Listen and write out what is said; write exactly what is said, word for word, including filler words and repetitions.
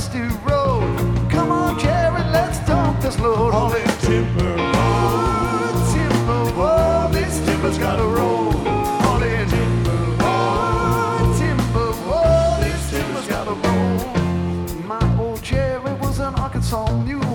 dusty road. Come on, Jerry, let's dump this load. All in timber. Oh, timber, oh, this timber's gotta roll. All in timber. Oh, timber, oh, this timber's gotta roll. My old Jerry was an Arkansas mule.